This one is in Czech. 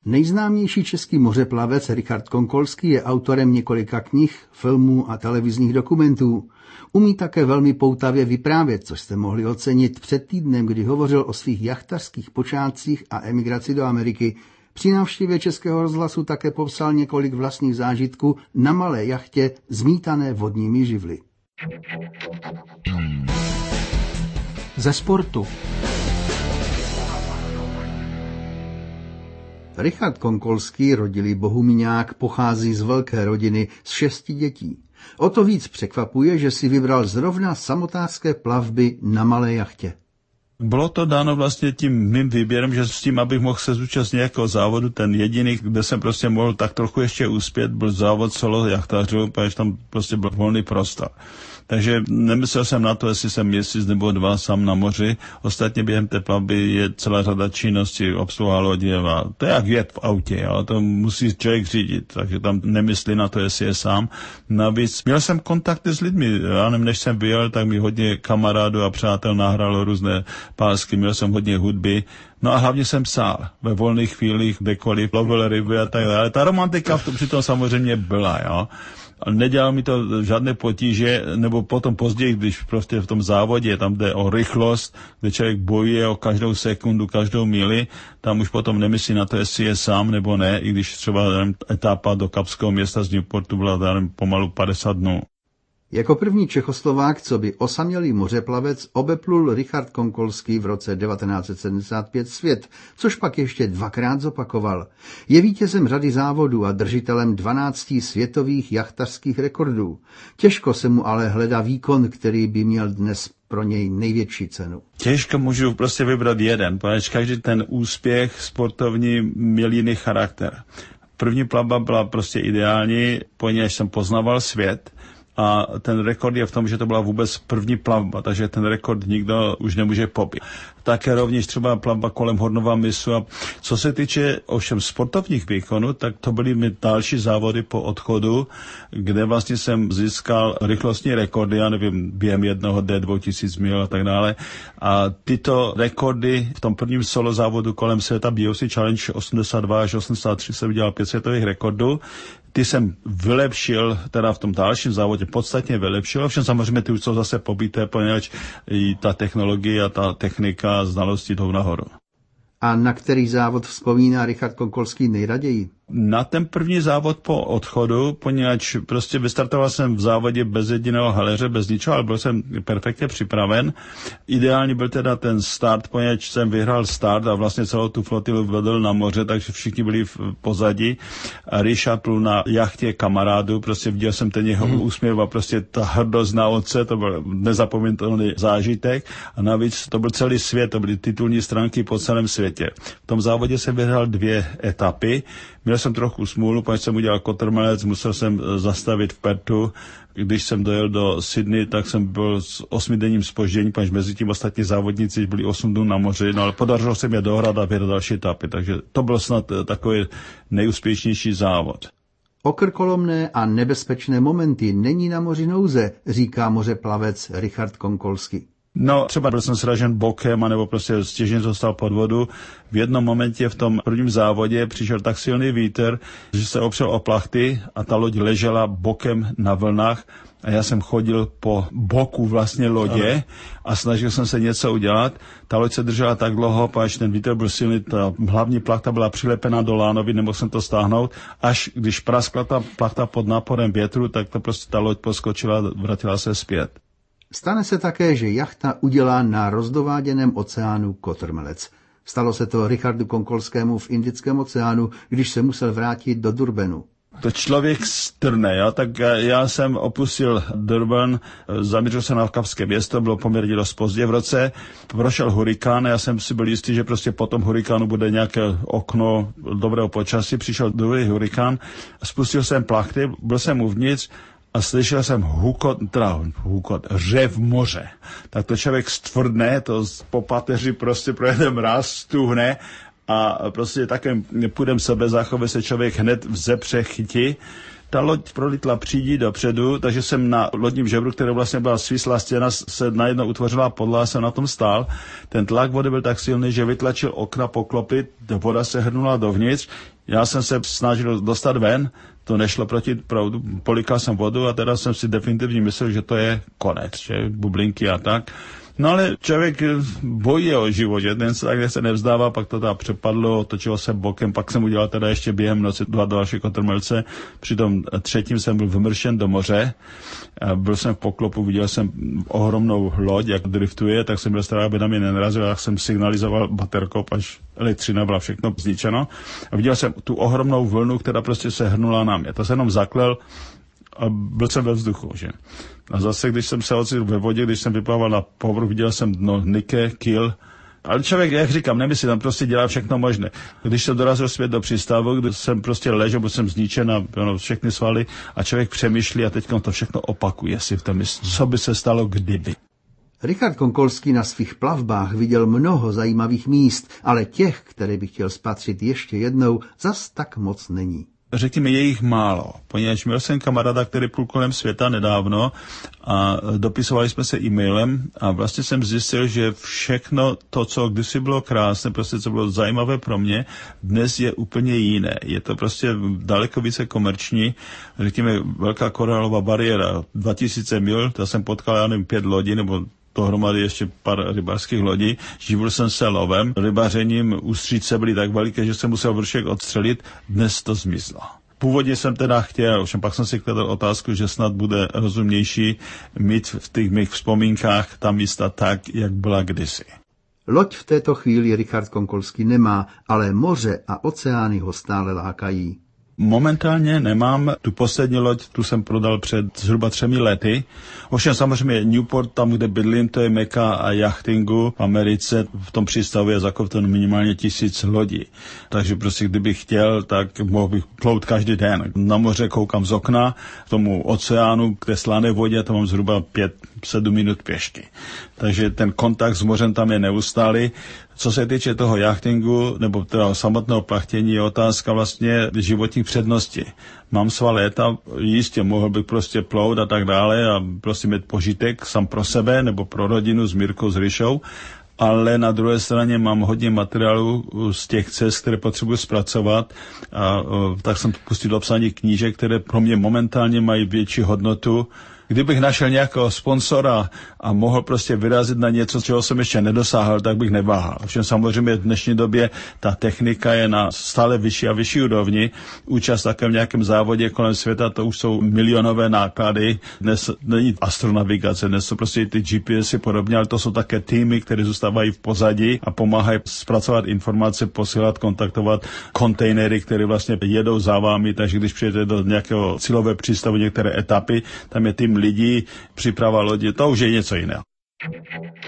Nejznámější český mořeplavec Richard Konkolský je autorem několika knih, filmů a televizních dokumentů. Umí také velmi poutavě vyprávět, což jste mohli ocenit před týdnem, kdy hovořil o svých jachtařských počátcích a emigraci do Ameriky. Při návštěvě Českého rozhlasu také popsal několik vlastních zážitků na malé jachtě zmítané vodními živly. Ze sportu. Richard Konkolský, rodilý Bohumíňák, pochází z velké rodiny s 6 dětí. O to víc překvapuje, že si vybral zrovna samotářské plavby na malé jachtě. Bylo to dáno vlastně tím mým výběrem, že s tím, abych mohl se zúčastnit nějakého závodu, ten jediný, kde jsem prostě mohl tak trochu ještě uspět, byl závod solo jachtařů, protože tam prostě byl volný prostor. Takže nemyslel jsem na to, jestli jsem měsíc nebo 2 sám na moři. Ostatně během té plavby je celá řada činností, obsluha lodě. To je jak jet v autě, ale to musí člověk řídit, takže tam nemyslí na to, jestli je sám. Navíc měl jsem kontakty s lidmi, já nevím, než jsem vyjel, tak mi hodně kamarádů a přátel nahralo různé pásky, měl jsem hodně hudby. No a hlavně jsem psal ve volných chvílích, kdekoliv lovil ryby a tak dále. Ta romantika přitom samozřejmě byla, jo. Nedělal mi to žádné potíže, nebo potom později, když prostě v tom závodě, tam jde o rychlost, kde člověk bojuje o každou sekundu, každou míli, tam už potom nemyslí na to, jestli je sám nebo ne, i když třeba etapa do Kapského města z Newportu byla pomalu 50 dnů. Jako první Čechoslovák, co by osamělý mořeplavec, obeplul Richard Konkolský v roce 1975 svět, což pak ještě 2krát zopakoval. Je vítězem řady závodů a držitelem 12 světových jachtařských rekordů. Těžko se mu ale hledá výkon, který by měl dnes pro něj největší cenu. Těžko můžu prostě vybrat jeden, protože každý ten úspěch sportovní měl jiný charakter. První plavba byla prostě ideální, poněvadž jsem poznával svět. A ten rekord je v tom, že to byla vůbec první plavba, takže ten rekord nikdo už nemůže pobít. Také rovněž třeba plavba kolem Hornova mysu. A co se týče ovšem sportovních výkonů, tak to byly mi další závody po odchodu, kde vlastně jsem získal rychlostní rekordy, já nevím, během jednoho D2000 mil a tak dále. A tyto rekordy v tom prvním solo závodu kolem světa BOC Challenge 82 až 83 jsem udělal 5 světových rekordů. Ty jsem vylepšil, teda v tom dalším závodě podstatně vylepšil, ovšem samozřejmě ty už jsou zase pobité, poněvadž i ta technologie a ta technika a znalosti jdou nahoru. A na který závod vzpomíná Richard Konkolský nejraději? Na ten první závod po odchodu, poněvadž prostě vystartoval jsem v závodě bez jediného haléře, bez ničeho, ale byl jsem perfektně připraven. Ideální byl teda ten start, poněvadž jsem vyhrál start a vlastně celou tu flotilu vedl na moře, takže všichni byli v pozadí. A Richard plul na jachtě kamarádu, prostě viděl jsem ten jeho úsměv a prostě ta hrdost na otce, to byl nezapomenutelný zážitek. A navíc to byl celý svět, to byly titulní stránky po celém světě. V tom závodě jsem vyhrál 2 etapy. Měl jsem trochu smůlu, protože jsem udělal kotrmelec, musel jsem zastavit v Pertu. Když jsem dojel do Sydney, tak jsem byl s 8denním zpožděním, protože mezi tím ostatní závodníci byli 8 dnů na moři, no ale podařilo se mi dohrát a vyhrát další etapy, takže to byl snad takový nejúspěšnější závod. O krkolomné a nebezpečné momenty není na moři nouze, říká mořeplavec Richard Konkolský. No, třeba byl jsem sražen bokem, anebo prostě stěžně dostal pod vodu. V jednom momentě v tom prvním závodě přišel tak silný vítr, že se opřel o plachty a ta loď ležela bokem na vlnách a já jsem chodil po boku vlastně lodě a snažil jsem se něco udělat. Ta loď se držela tak dlouho, protože ten vítr byl silný, ta hlavní plachta byla přilepená do lánovy, nemohl jsem to stáhnout. Až když praskla ta plachta pod náporem větru, tak to prostě ta loď poskočila a vrátila se zpět. Stane se také, že jachta udělá na rozdováděném oceánu kotrmelec. Stalo se to Richardu Konkolskému v Indickém oceánu, když se musel vrátit do Durbanu. To člověk strne, jo? Tak já jsem opustil Durban, zaměřil se na Kapské město, bylo poměrně dost pozdě v roce, prošel hurikán, já jsem si byl jistý, že prostě po tom hurikánu bude nějaké okno dobrého počasí, přišel druhý hurikán, spustil jsem plachty, byl jsem uvnitř, a slyšel jsem řev moře. Tak to člověk stvrdne, to po pateři prostě pro jeden mráz stuhne a prostě takovým půdem sebezáchovy se člověk hned vzepře chytí. Ta loď prolitla přídí dopředu, takže jsem na lodním žebru, které vlastně byla svislá stěna, se najednou utvořila podlaha, jsem na tom stál. Ten tlak vody byl tak silný, že vytlačil okna poklopy, voda se hrnula dovnitř. Já jsem se snažil dostat ven, to nešlo proti proudu, polikal jsem vodu a teda jsem si definitivně myslel, že to je konec, že bublinky a tak. No ale člověk bojí o život, že ten se takhle se nevzdává, pak to tam přepadlo, otočilo se bokem, pak jsem udělal teda ještě během noci 2 další kotrmelce, při tom 3. jsem byl vymršen do moře, byl jsem v poklopu, viděl jsem ohromnou loď, jak driftuje, tak jsem byl starý, aby na mě nenarazil, tak jsem signalizoval baterkou, až elektřina byla všechno zničeno a viděl jsem tu ohromnou vlnu, která prostě se hrnula na mě. To se jenom zaklel a byl jsem ve vzduchu, že? A zase, když jsem se ocitl ve vodě, když jsem vyplával na povrch, viděl jsem dno, nike, kil. Ale člověk, jak říkám, nemyslí, tam prostě dělá všechno možné. Když jsem dorazil zpět do přístavu, když jsem prostě ležel, byl jsem zničen a všechny svaly a člověk přemýšlí a teď to všechno opakuje si v tom mysli, co by se stalo, kdyby. Richard Konkolský na svých plavbách viděl mnoho zajímavých míst, ale těch, které by chtěl spatřit ještě jednou, zas tak moc není. Řekněme, je jich málo, poněvadž měl jsem kamaráda, který plul kolem světa nedávno a dopisovali jsme se e-mailem a vlastně jsem zjistil, že všechno to, co kdysi bylo krásné, prostě co bylo zajímavé pro mě, dnes je úplně jiné. Je to prostě daleko více komerční, řekněme, velká koralová bariéra, 2000 mil, to jsem potkal, já nevím, 5 lodí nebo dohromady ještě pár rybářských lodí. Živil jsem se lovem, rybařením, ústřice byly tak veliké, že jsem musel vršek odstřelit. Dnes to zmizlo. Původně jsem teda chtěl, ovšem pak jsem si kladl otázku, že snad bude rozumnější mít v těch mých vzpomínkách ta místa tak, jak byla kdysi. Loď v této chvíli Richard Konkolský nemá, ale moře a oceány ho stále lákají. Momentálně nemám, tu poslední loď, tu jsem prodal před zhruba 3 lety. Ovšem samozřejmě Newport, tam, kde bydlím, to je meka a jachtingu v Americe. V tom přístavu je zakotveno minimálně 1000 lodí. Takže prostě kdybych chtěl, tak mohl bych plout každý den. Na moře koukám z okna, k tomu oceánu, k té slané vodě, to mám zhruba 5-7 minut pěšky. Takže ten kontakt s mořem tam je neustálý. Co se týče toho jachtingu nebo toho samotného plachtění, je otázka vlastně životních předností. Mám svá léta, jistě mohl bych prostě plout a tak dále a prostě mít požitek sám pro sebe nebo pro rodinu s Mirkou, s Ryšou, ale na druhé straně mám hodně materiálu z těch cest, které potřebuji zpracovat a tak jsem pustil do psání knížek, které pro mě momentálně mají větší hodnotu. Kdybych našel nějakého sponzora a mohl prostě vyrazit na něco, čeho jsem ještě nedosáhl, tak bych neváhal. Všem samozřejmě v dnešní době ta technika je na stále vyšší a vyšší úrovni. Účast také v nějakém závodě kolem světa, to už jsou milionové náklady. Dnes není astronavigace, dnes jsou prostě ty GPSy podobně, ale to jsou také týmy, které zůstávají v pozadí a pomáhají zpracovat informace, posílat, kontaktovat kontejnery, které vlastně jedou za vámi, takže když přijete do nějakého cílové přístavu, některé etapy, tam je tým lidí, příprava lodi, to už je něco jiného.